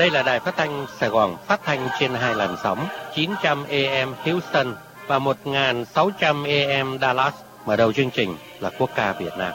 Đây là đài phát thanh Sài Gòn, phát thanh trên 2 làn sóng 900 AM Houston và 1600 AM Dallas. Mở đầu chương trình là quốc ca Việt Nam.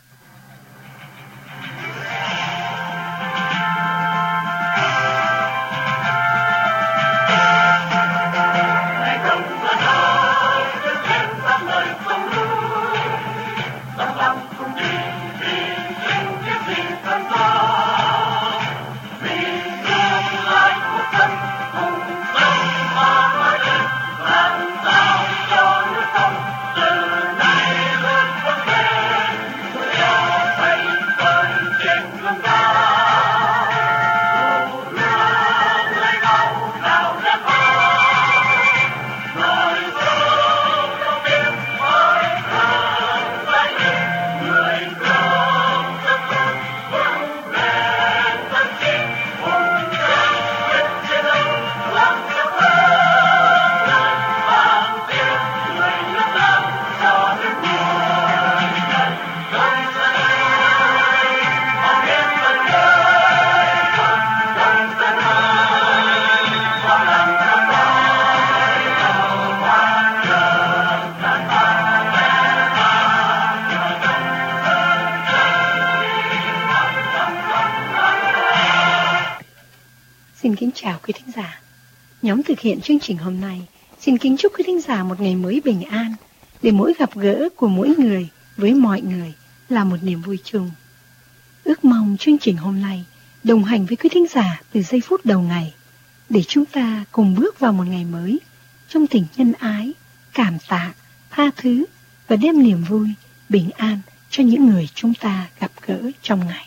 Xin kính chào quý thính giả. Nhóm thực hiện chương trình hôm nay xin kính chúc quý thính giả một ngày mới bình an, để mỗi gặp gỡ của mỗi người với mọi người là một niềm vui chung. Ước mong chương trình hôm nay đồng hành với quý thính giả từ giây phút đầu ngày, để chúng ta cùng bước vào một ngày mới trong tình nhân ái, cảm tạ, tha thứ và đem niềm vui, bình an cho những người chúng ta gặp gỡ trong ngày.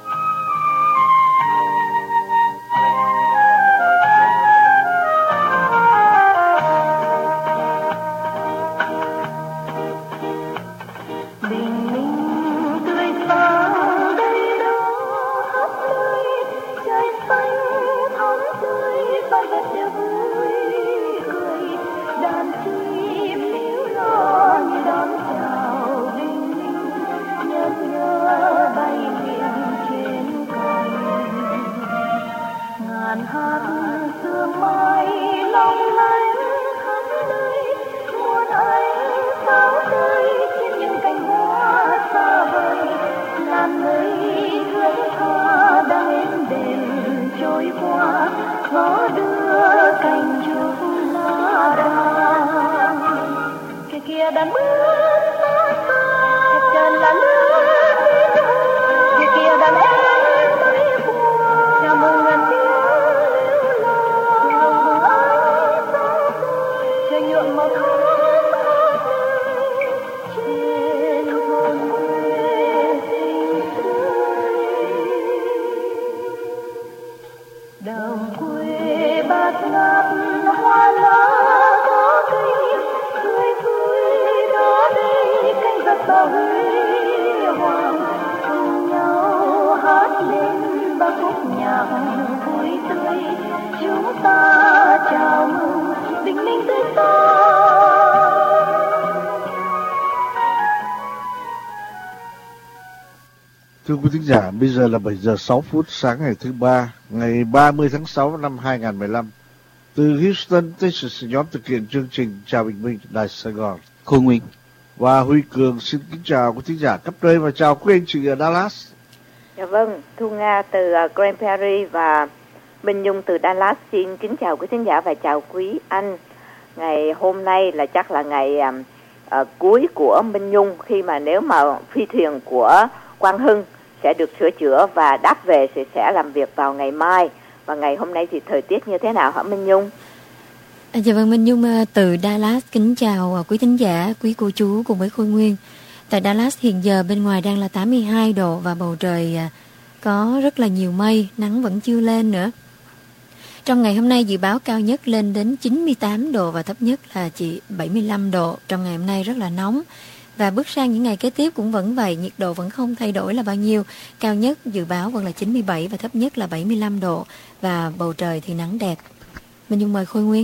Thưa quý thính giả, bây giờ là 7 giờ 6 phút sáng ngày thứ Ba, ngày 30 tháng 6 năm 2015. Từ Houston, Texas, nhóm thực hiện chương trình Chào Bình Minh, Đài Sài Gòn, Khôi Nguyên và Huy Cường xin kính chào quý thính giả khắp nơi và chào quý anh chị ở Dallas. Dạ vâng, Thu Nga từ Grand Prairie và Minh Nhung từ Dallas xin kính chào quý thính giả và chào quý anh. Ngày hôm nay là chắc là ngày cuối của Minh Nhung, khi mà nếu mà phi thuyền của Quang Hưng sẽ được sửa chữa và đáp về sẽ làm việc vào ngày mai. Và ngày hôm nay thì thời tiết như thế nào hả Minh Nhung? Dạ vâng, Minh Nhung từ Dallas kính chào quý thính giả, quý cô chú cùng với Khôi Nguyên. Tại Dallas hiện giờ bên ngoài đang là 82 độ và bầu trời có rất là nhiều mây, nắng vẫn chưa lên nữa. Trong ngày hôm nay dự báo cao nhất lên đến 98 độ và thấp nhất là chỉ 75 độ. Trong ngày hôm nay rất là nóng. Và bước sang những ngày kế tiếp cũng vẫn vậy, nhiệt độ vẫn không thay đổi là bao nhiêu. Cao nhất dự báo vẫn là 97 và thấp nhất là 75 độ. Và bầu trời thì nắng đẹp. Minh Nhung mời Khôi Nguyên.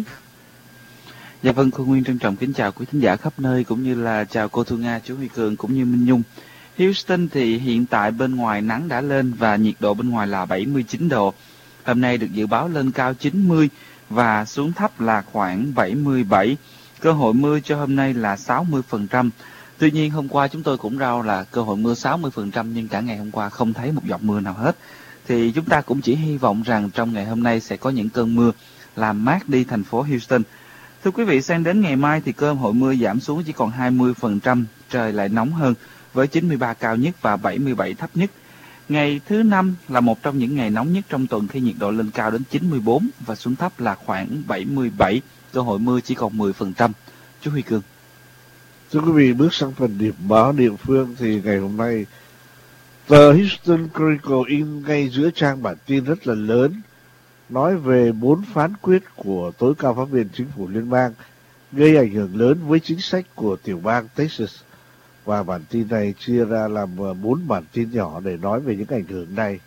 Dạ vâng, Khôi Nguyên trân trọng kính chào quý thính giả khắp nơi, cũng như là chào cô Thu Nga, chú Huy Cường cũng như Minh Nhung. Houston thì hiện tại bên ngoài nắng đã lên và nhiệt độ bên ngoài là 79 độ. hôm nay được dự báo lên cao 90 và xuống thấp là khoảng 77. Cơ hội mưa cho hôm nay là 60%. Tuy nhiên hôm qua chúng tôi cũng rao là cơ hội mưa 60% nhưng cả ngày hôm qua không thấy một giọt mưa nào hết. Thì chúng ta cũng chỉ hy vọng rằng trong ngày hôm nay sẽ có những cơn mưa làm mát đi thành phố Houston. Thưa quý vị, sang đến ngày mai thì cơ hội mưa giảm xuống chỉ còn 20%, trời lại nóng hơn với 93 cao nhất và 77 thấp nhất. Ngày thứ Năm là một trong những ngày nóng nhất trong tuần khi nhiệt độ lên cao đến 94 và xuống thấp là khoảng 77, cơ hội mưa chỉ còn 10%. Chú Huy Cương. Thưa quý vị, bước sang phần điểm báo địa phương thì ngày hôm nay, tờ Houston Chronicle in ngay giữa trang bản tin rất là lớn nói về 4 phán quyết của tối cao pháp viện chính phủ liên bang gây ảnh hưởng lớn với chính sách của tiểu bang Texas. Và bản tin này chia ra làm 4 bản tin nhỏ để nói về những ảnh hưởng này.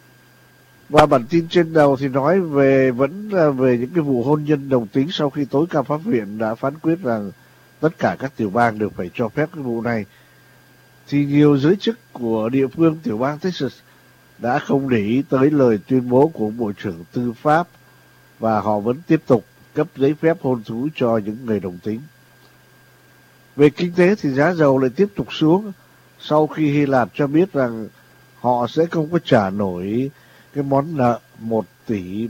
Và bản tin trên đầu thì nói về về những cái vụ hôn nhân đồng tính sau khi tối cao pháp viện đã phán quyết rằng tất cả các tiểu bang đều phải cho phép cái vụ này. Thì nhiều giới chức của địa phương tiểu bang Texas đã không để ý tới lời tuyên bố của Bộ trưởng Tư pháp và họ vẫn tiếp tục cấp giấy phép hôn thú cho những người đồng tính. Về kinh tế thì giá dầu lại tiếp tục xuống sau khi Hy Lạp cho biết rằng họ sẽ không có trả nổi cái món nợ 1 tỷ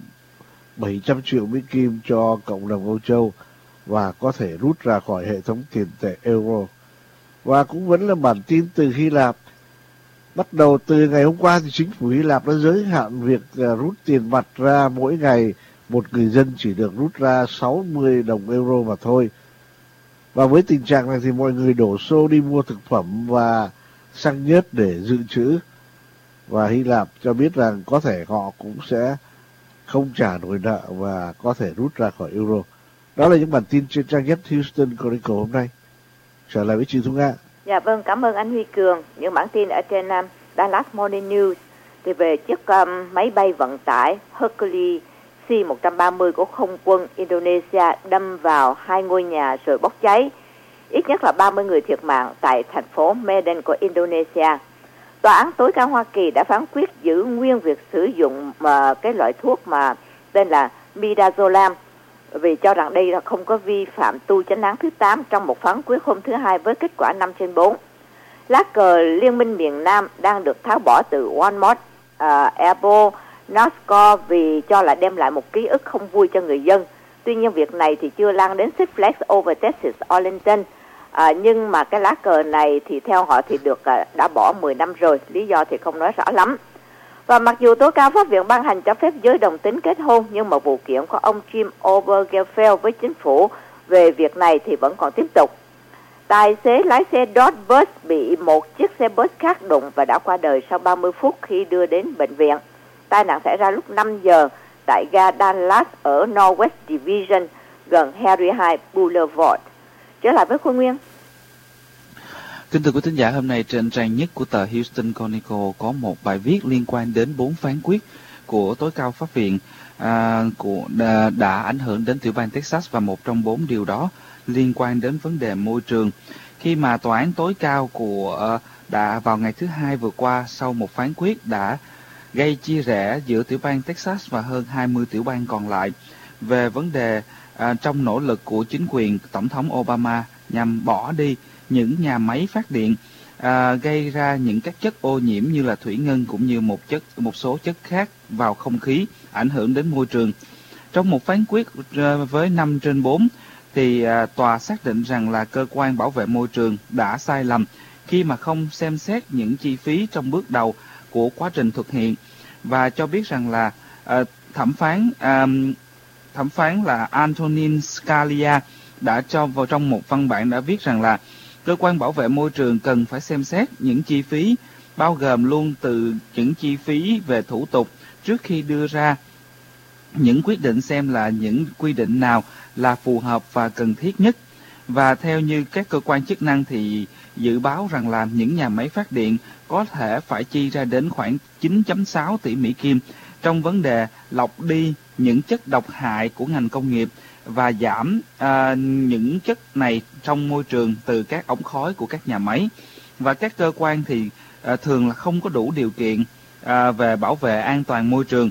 700 triệu Mỹ Kim cho cộng đồng Âu Châu và có thể rút ra khỏi hệ thống tiền tệ euro. Và cũng vẫn là bản tin từ Hy Lạp. Bắt đầu từ ngày hôm qua thì chính phủ Hy Lạp đã giới hạn việc rút tiền mặt ra mỗi ngày. Một người dân chỉ được rút ra 60 đồng euro mà thôi. Và với tình trạng này thì mọi người đổ xô đi mua thực phẩm và xăng nhớt để dự trữ. Và Hy Lạp cho biết rằng có thể họ cũng sẽ không trả nổi nợ và có thể rút ra khỏi euro. Đó là những bản tin trên trang nhất Houston Chronicle hôm nay. Trở lại với chị Thu Nga. Dạ vâng, cảm ơn anh Huy Cường. Những bản tin ở trên Dallas Morning News thì về chiếc máy bay vận tải Hercules C-130 của không quân Indonesia đâm vào 2 ngôi nhà rồi bốc cháy. Ít nhất là 30 người thiệt mạng tại thành phố Medan của Indonesia. Tòa án tối cao Hoa Kỳ đã phán quyết giữ nguyên việc sử dụng cái loại thuốc mà tên là Midazolam vì cho rằng đây là không có vi phạm tu chánh án thứ 8 trong một phán quyết hôm thứ Hai với kết quả 5/4. Lá cờ Liên minh miền Nam đang được tháo bỏ từ Walmart Airport NASCAR vì cho là đem lại một ký ức không vui cho người dân. Tuy nhiên việc này thì chưa lan đến Six Flags Over Texas Arlington. Nhưng mà cái lá cờ này thì theo họ thì được đã bỏ 10 năm rồi, lý do thì không nói rõ lắm. Và mặc dù tối cao pháp viện ban hành cho phép giới đồng tính kết hôn, nhưng mà vụ kiện của ông Jim Obergefell với chính phủ về việc này thì vẫn còn tiếp tục. Tài xế lái xe Dodge bus bị một chiếc xe bus khác đụng và đã qua đời sau 30 phút khi đưa đến bệnh viện. Tai nạn xảy ra lúc 5 giờ tại ga Dallas ở Northwest Division gần Harry High Boulevard. Trở lại với Khôi Nguyên. Kính thưa quý thính giả, hôm nay trên trang nhất của tờ Houston Chronicle có một bài viết liên quan đến 4 phán quyết của tối cao pháp viện đã ảnh hưởng đến tiểu bang Texas, và một trong 4 điều đó liên quan đến vấn đề môi trường. Khi mà tòa án tối cao đã vào ngày thứ Hai vừa qua, sau một phán quyết đã gây chia rẽ giữa tiểu bang Texas và hơn 20 tiểu bang còn lại về vấn đề trong nỗ lực của chính quyền Tổng thống Obama nhằm bỏ đi những nhà máy phát điện gây ra những các chất ô nhiễm như là thủy ngân cũng như một số chất khác vào không khí, ảnh hưởng đến môi trường. Trong một phán quyết với 5/4 thì tòa xác định rằng là cơ quan bảo vệ môi trường đã sai lầm khi mà không xem xét những chi phí trong bước đầu của quá trình thực hiện, và cho biết rằng là thẩm phán là Antonin Scalia đã cho vào trong một văn bản đã viết rằng là cơ quan bảo vệ môi trường cần phải xem xét những chi phí, bao gồm luôn từ những chi phí về thủ tục trước khi đưa ra những quyết định xem là những quy định nào là phù hợp và cần thiết nhất. Và theo như các cơ quan chức năng thì dự báo rằng là những nhà máy phát điện có thể phải chi ra đến khoảng 9.6 tỷ Mỹ Kim trong vấn đề lọc đi những chất độc hại của ngành công nghiệp và giảm những chất này trong môi trường từ các ống khói của các nhà máy. Và các cơ quan thì thường là không có đủ điều kiện về bảo vệ an toàn môi trường.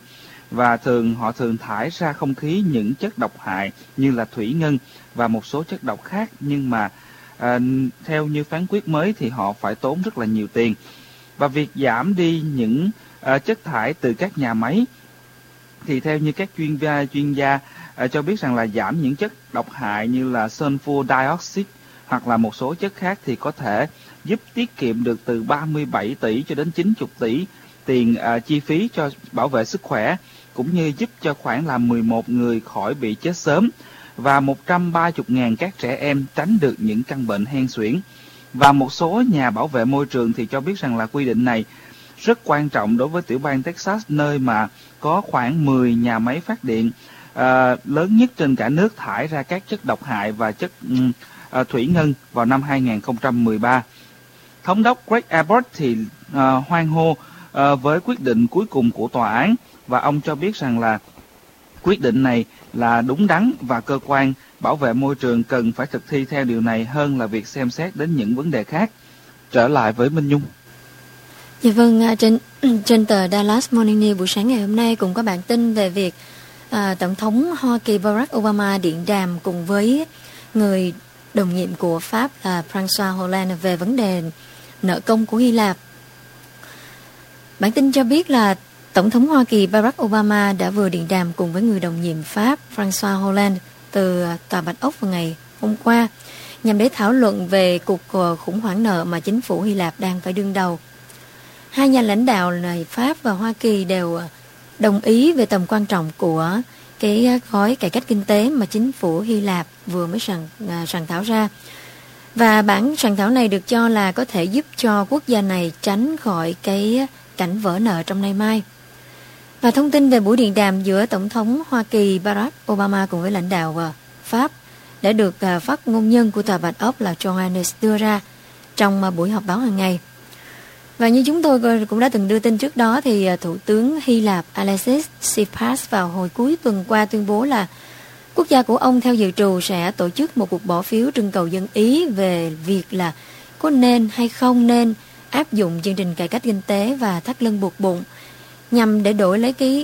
và họ thường thải ra không khí những chất độc hại như là thủy ngân và một số chất độc khác, nhưng mà theo như phán quyết mới thì họ phải tốn rất là nhiều tiền. Và việc giảm đi những chất thải từ các nhà máy thì theo như các chuyên gia cho biết rằng là giảm những chất độc hại như là sulfur dioxide hoặc là một số chất khác thì có thể giúp tiết kiệm được từ 37 tỷ cho đến 90 tỷ tiền chi phí cho bảo vệ sức khỏe, cũng như giúp cho khoảng là 11 người khỏi bị chết sớm và 130.000 các trẻ em tránh được những căn bệnh hen suyễn. Và một số nhà bảo vệ môi trường thì cho biết rằng là quy định này rất quan trọng đối với tiểu bang Texas, nơi mà có khoảng 10 nhà máy phát điện lớn nhất trên cả nước thải ra các chất độc hại và chất thủy ngân vào năm 2013. Thống đốc Greg Abbott thì hoan hô với quyết định cuối cùng của tòa án, và ông cho biết rằng là quyết định này là đúng đắn và cơ quan bảo vệ môi trường cần phải thực thi theo điều này hơn là việc xem xét đến những vấn đề khác. Trở lại với Minh Nhung. Dạ vâng, trên tờ Dallas Morning News buổi sáng ngày hôm nay cũng có bản tin về việc Tổng thống Hoa Kỳ Barack Obama điện đàm cùng với người đồng nhiệm của Pháp là François Hollande về vấn đề nợ công của Hy Lạp. Bản tin cho biết là Tổng thống Hoa Kỳ Barack Obama đã vừa điện đàm cùng với người đồng nhiệm Pháp François Hollande từ Tòa Bạch Ốc vào ngày hôm qua nhằm để thảo luận về cuộc khủng hoảng nợ mà chính phủ Hy Lạp đang phải đương đầu. Hai nhà lãnh đạo này, Pháp và Hoa Kỳ, đều đồng ý về tầm quan trọng của cái gói cải cách kinh tế mà chính phủ Hy Lạp vừa mới soạn thảo ra. Và bản soạn thảo này được cho là có thể giúp cho quốc gia này tránh khỏi cái cảnh vỡ nợ trong nay mai. Và thông tin về buổi điện đàm giữa Tổng thống Hoa Kỳ Barack Obama cùng với lãnh đạo Pháp đã được phát ngôn nhân của Tòa Bạch Ốc là Johannes đưa ra trong buổi họp báo hàng ngày. Và như chúng tôi cũng đã từng đưa tin trước đó thì Thủ tướng Hy Lạp Alexis Tsipras vào hồi cuối tuần qua tuyên bố là quốc gia của ông theo dự trù sẽ tổ chức một cuộc bỏ phiếu trưng cầu dân Ý về việc là có nên hay không nên áp dụng chương trình cải cách kinh tế và thắt lưng buộc bụng nhằm để đổi lấy cái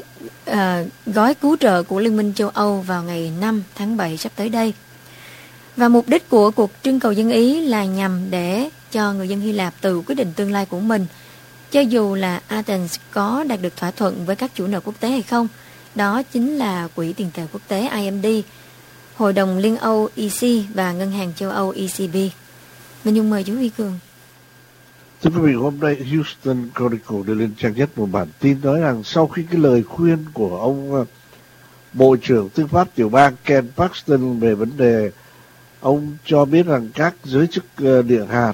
gói cứu trợ của Liên minh châu Âu vào ngày 5 tháng 7 sắp tới đây. Và mục đích của cuộc trưng cầu dân Ý là nhằm để cho người dân Hy Lạp tự quyết định tương lai của mình, cho dù là Athens có đạt được thỏa thuận với các chủ nợ quốc tế hay không. Đó chính là Quỹ tiền tệ quốc tế IMF, Hội đồng Liên Âu EC và Ngân hàng châu Âu ECB. Minh Nhung mời chú Huy Cường. Thưa quý vị, hôm nay Houston Chronicle đưa lên trang nhất một bản tin nói rằng sau khi cái lời khuyên của ông Bộ trưởng Tư pháp tiểu bang Ken Paxton về vấn đề, ông cho biết rằng các giới chức địa hạt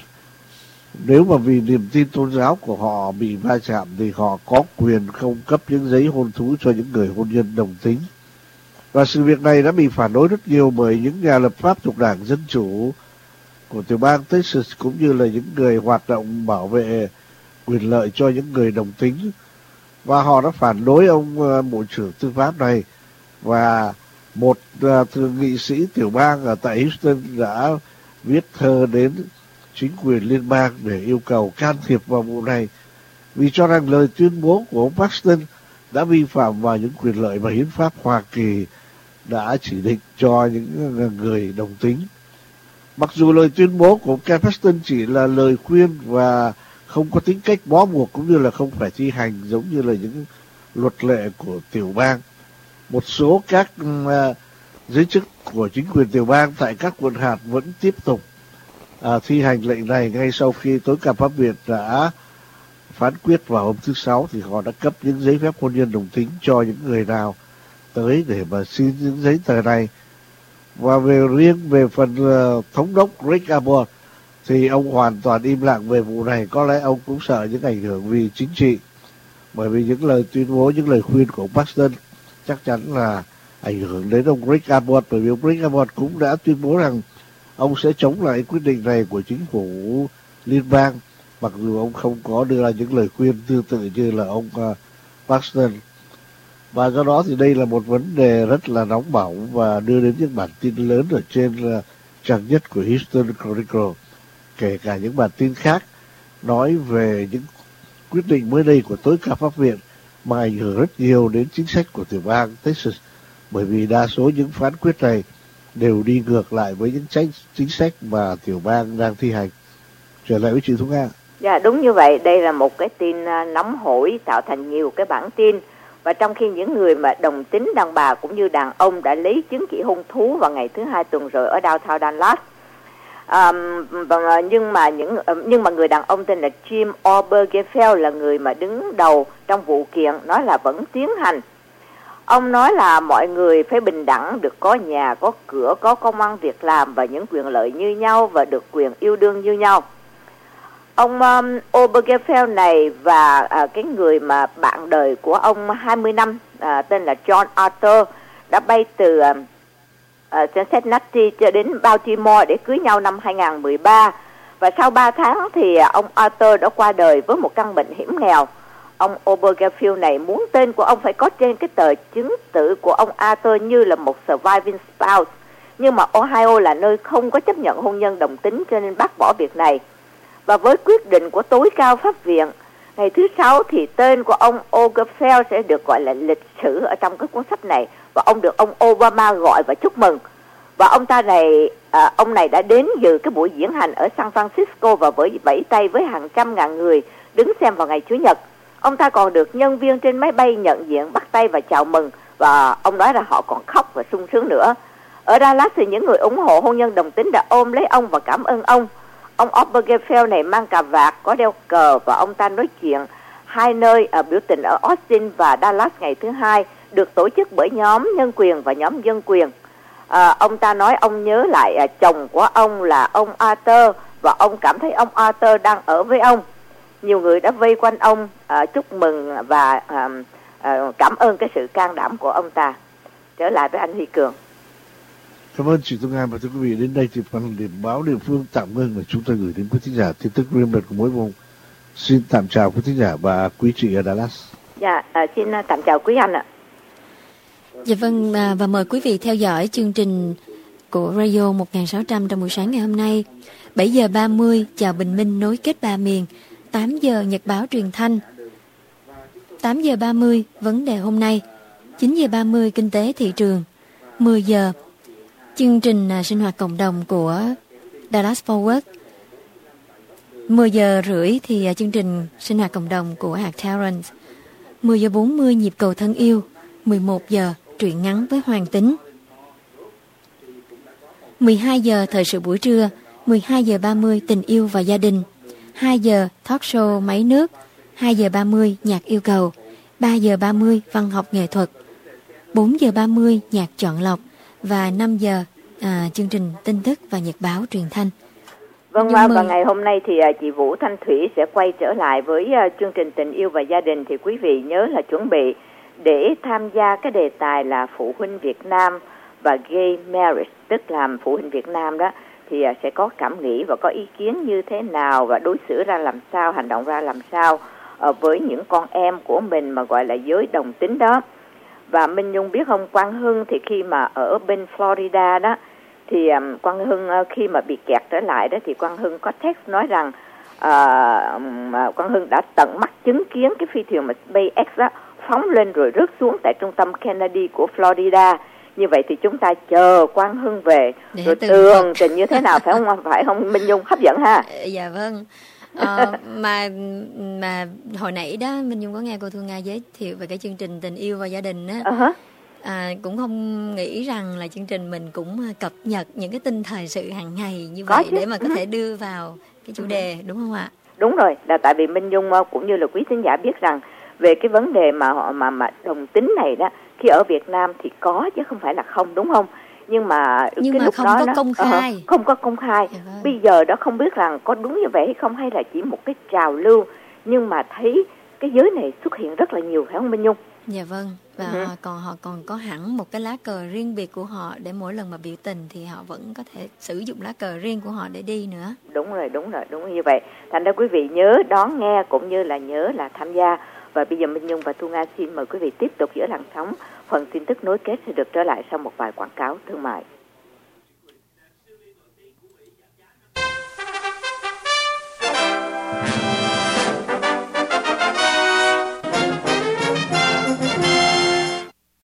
nếu mà vì niềm tin tôn giáo của họ bị va chạm thì họ có quyền không cấp những giấy hôn thú cho những người hôn nhân đồng tính. Và sự việc này đã bị phản đối rất nhiều bởi những nhà lập pháp thuộc Đảng Dân Chủ của tiểu bang Texas cũng như là những người hoạt động bảo vệ quyền lợi cho những người đồng tính. Và họ đã phản đối ông Bộ trưởng Tư pháp này. Và một thượng nghị sĩ tiểu bang ở tại Houston đã viết thơ đến chính quyền liên bang để yêu cầu can thiệp vào vụ này, vì cho rằng lời tuyên bố của ông Paxton đã vi phạm vào những quyền lợi mà hiến pháp Hoa Kỳ đã chỉ định cho những người đồng tính. Mặc dù lời tuyên bố của Ken Paxton chỉ là lời khuyên và không có tính cách bó buộc cũng như là không phải thi hành giống như là những luật lệ của tiểu bang, một số các giới chức của chính quyền tiểu bang tại các quận hạt vẫn tiếp tục thi hành lệnh này ngay sau khi tối cao pháp viện đã phán quyết vào hôm thứ Sáu thì họ đã cấp những giấy phép hôn nhân đồng tính cho những người nào tới để mà xin những giấy tờ này. Và riêng về phần thống đốc Greg Abbott thì ông hoàn toàn im lặng về vụ này. Có lẽ ông cũng sợ những ảnh hưởng vì chính trị, bởi vì những lời tuyên bố, những lời khuyên của ông Paxton chắc chắn là ảnh hưởng đến ông Greg Abbott, bởi vì ông Greg Abbott cũng đã tuyên bố rằng ông sẽ chống lại quyết định này của chính phủ liên bang, mặc dù ông không có đưa ra những lời khuyên tương tự như là ông Paxton. Và do đó thì đây là một vấn đề rất là nóng bỏng và đưa đến những bản tin lớn ở trên trang nhất của Houston Chronicle, kể cả những bản tin khác nói về những quyết định mới đây của tối cao pháp viện mà ảnh hưởng rất nhiều đến chính sách của tiểu bang Texas, bởi vì đa số những phán quyết này đều đi ngược lại với những chính sách mà tiểu bang đang thi hành. Trở lại với chị Thu Nga. Dạ, đúng như vậy. Đây là một cái tin nóng hổi tạo thành nhiều cái bản tin. Và trong khi những người mà đồng tính đàn bà cũng như đàn ông đã lấy chứng chỉ hôn thú vào ngày thứ Hai tuần rồi ở downtown Dallas, nhưng mà người đàn ông tên là Jim Obergefell là người mà đứng đầu trong vụ kiện nói là vẫn tiến hành. Ông nói là mọi người phải bình đẳng, được có nhà, có cửa, có công ăn việc làm và những quyền lợi như nhau và được quyền yêu đương như nhau. Ông Obergefell này và cái người mà bạn đời của ông 20 năm tên là John Arthur đã bay từ Cincinnati cho đến Baltimore để cưới nhau năm 2013. Và sau 3 tháng thì ông Arthur đã qua đời với một căn bệnh hiểm nghèo. Ông Obergefell này muốn tên của ông phải có trên cái tờ chứng tử của ông Arthur như là một surviving spouse. Nhưng mà Ohio là nơi không có chấp nhận hôn nhân đồng tính cho nên bác bỏ việc này. Và với quyết định của tối cao pháp viện ngày thứ Sáu thì tên của ông Obergefell sẽ được gọi là lịch sử ở trong cái cuốn sách này, và ông được ông Obama gọi và chúc mừng. Và ông này đã đến dự cái buổi diễn hành ở San Francisco và vẫy tay với hàng trăm ngàn người đứng xem vào ngày Chủ nhật. Ông ta còn được nhân viên trên máy bay nhận diện, bắt tay và chào mừng, và ông nói là họ còn khóc và sung sướng nữa. Ở Dallas thì những người ủng hộ hôn nhân đồng tính đã ôm lấy ông và cảm ơn ông. Ông Obergefell này mang cà vạt, có đeo cờ, và ông ta nói chuyện hai nơi biểu tình ở Austin và Dallas ngày thứ Hai, được tổ chức bởi nhóm nhân quyền và nhóm dân quyền. Ông ta nói ông nhớ lại chồng của ông là ông Arthur, và ông cảm thấy ông Arthur đang ở với ông. Nhiều người đã vây quanh ông chúc mừng và cảm ơn cái sự can đảm của ông ta. Trở lại với anh Huy Cường. Cảm ơn chị Thu Nga. Và thưa quý vị, đến đây thì phần điểm báo địa phương tạm ngưng và chúng tôi gửi đến quý thính giả tin tức riêng biệt của mỗi vùng. Xin tạm chào quý thính giả và quý chị ở Dallas. Dạ, xin tạm chào quý anh ạ. Dạ vâng, và mời quý vị theo dõi chương trình của Radio 1600 trong buổi sáng ngày hôm nay. 7 giờ 30 chào bình minh nối kết ba miền. 8 giờ nhật báo truyền thanh. 8 giờ 30 vấn đề hôm nay. 9 giờ 30 kinh tế thị trường. 10 giờ chương trình sinh hoạt cộng đồng của Dallas Forward. 10 giờ rưỡi thì chương trình sinh hoạt cộng đồng của hạt Terrence. 10 giờ 40 nhịp cầu thân yêu. 11 giờ truyện ngắn với Hoàng Tính. 12 giờ thời sự buổi trưa. 12 giờ 30 tình yêu và gia đình. 2 giờ talk show máy nước. 2 giờ 30 nhạc yêu cầu. 3 giờ 30 văn học nghệ thuật. 4 giờ 30 nhạc chọn lọc. Và 5 giờ chương trình tin tức và nhật báo truyền thanh. Vâng, và ngày hôm nay thì chị Vũ Thanh Thủy sẽ quay trở lại với chương trình tình yêu và gia đình. Thì quý vị nhớ là chuẩn bị để tham gia cái đề tài là phụ huynh Việt Nam và gay marriage, tức là phụ huynh Việt Nam đó, thì sẽ có cảm nghĩ và có ý kiến như thế nào và đối xử ra làm sao, hành động ra làm sao với những con em của mình mà gọi là giới đồng tính đó. Và Minh Nhung biết không, Quang Hưng thì khi mà ở bên Florida đó, thì Quang Hưng khi mà bị kẹt trở lại đó, thì Quang Hưng có text nói rằng Quang Hưng đã tận mắt chứng kiến cái phi thuyền mà SpaceX đó phóng lên rồi rớt xuống tại trung tâm Kennedy của Florida. Như vậy thì chúng ta chờ Quang Hưng về để rồi tường trình như thế nào, phải không Minh Nhung? Hấp dẫn ha. Dạ vâng. Mà hồi nãy đó Minh Nhung có nghe cô Thu Nga giới thiệu về cái chương trình tình yêu và gia đình á. Cũng không nghĩ rằng là chương trình mình cũng cập nhật những cái tin thời sự hàng ngày như vậy để mà có thể đưa vào cái chủ đề, đúng không ạ? Đúng rồi, là tại vì Minh Nhung cũng như là quý thính giả biết rằng về cái vấn đề mà đồng tính này đó, khi ở Việt Nam thì có chứ không phải là không, đúng không? Nhưng mà lúc không đó có công khai. Không có công khai. Dạ vâng. Bây giờ đó không biết rằng có đúng như vậy hay không, hay là chỉ một cái trào lưu, nhưng mà thấy cái giới này xuất hiện rất là nhiều, phải không Minh Nhung? Dạ vâng. Và họ còn có hẳn một cái lá cờ riêng biệt của họ, để mỗi lần mà biểu tình thì họ vẫn có thể sử dụng lá cờ riêng của họ để đi nữa. Đúng như vậy. Thành ra quý vị nhớ đón nghe cũng như là nhớ là tham gia. Và bây giờ Minh Nhung và Thu Nga xin mời quý vị tiếp tục giữa làn sóng. Phần tin tức nối kết sẽ được trở lại sau một vài quảng cáo thương mại.